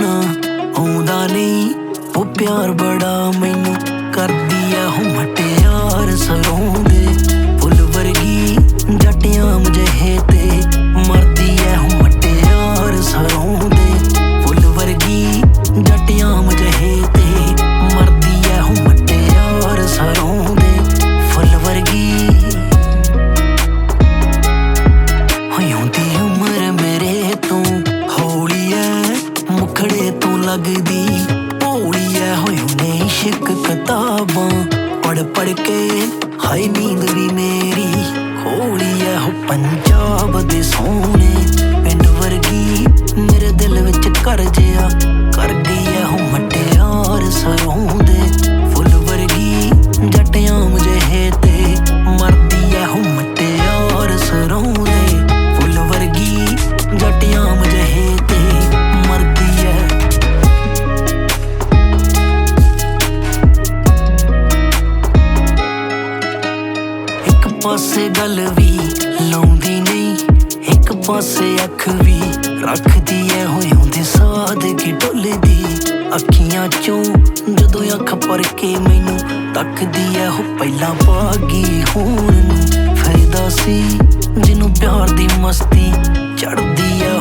ਹੋਣਾ ਆਉਂਦਾ ਨਹੀਂ ਉਹ ਪਿਆਰ ਬੜਾ ਮੈਨੂੰ ਕਰਦੀ ਐ ਹੋ ਮਟਿਆਰ ਸਰੋਂ ਦੇ ਫੁੱਲ ਵਰਗੀ ਜੱਟਿਆਂ ਮੁਝੇ ਤੇ ਮਰਦੀ ਐ ਹੋ ਮਟਿਆਰ ਸਰੋਂ ਦੇ ਫੁੱਲ ਵਰਗੀ ਜੱਟਿਆਂ ਮੁਝੇ ਤੇ ਮਰਦੀ ਐ ਹੋ ਮਟਿਆਰ ਸਰੋਂ ਦੇ ਫੁੱਲ ਵਰਗੀ ਹੁੰਦੀ ਉਮਰ ਮੇਰੇ ਤੋਂ ਹੌਲੀ ਐ ਮੁਖੜੇ ਤੋਂ ਲੱਗਦੀ ਭੋਲੀ ਐ ਹੋਏ ਇਸ਼ਕ ਕਿਤਾਬਾਂ ਪੜ ਕੇ ਹਾਈ ਨੀਂਦ ਵੀ ਮੇਰੀ ਹੌਲੀ ਐ ਹੋ ਪੰਜਾਬ ਦੇ ਸੋਹਣੇ ਪਿੰਡ ਵਰਗੀ ਮੇਰੇ ਦਿਲ ਵਿੱਚ ਘਰ ਜਿਆ ਕਰ ਗਈ ਐ ਹੋ ਮਟਿਆਰ ਸਰੋਂ ਦੇ ਫੁੱਲ ਵਰਗੀ ਜੱਟਿਆਂ ਮੁਝੇ ਤੇ ਮਰਦੀ ਐ ਹੋ ਮਟਿਆਰ ਸਰੋਂ ਦੇ ਫੁੱਲ ਵਰਗੀ ਜੱਟਿਆਂ ਮੁਝੇ ਤੇ ਮਰਦੀ ਐ ਇੱਕ ਪਾਸੇ ਗੱਲ ਵੀ ਲਾਉਂਦੀ ਨਹੀਂ ਇੱਕ ਪਾਸੇ ਅੱਖ ਵੀ ਰੱਖਦੀ ਐ ਹੋਏ ਹੁੰਦੇ ਸਾਦਗੀ ਡੁੱਲਦੀ ਅੱਖੀਆਂ ਚੋਂ ਜਦੋਂ ਅੱਖ ਭਰ ਕੇ ਮੈਨੂੰ ਤੱਕਦੀ ਐ ਉਹ ਪਹਿਲਾਂ ਭਾਗੀ ਹੋਣ ਨੂੰ ਫਾਇਦਾ ਸੀ ਜਿਹਨੂੰ ਪਿਆਰ ਦੀ ਮਸਤੀ ਚੜਦੀ ਐ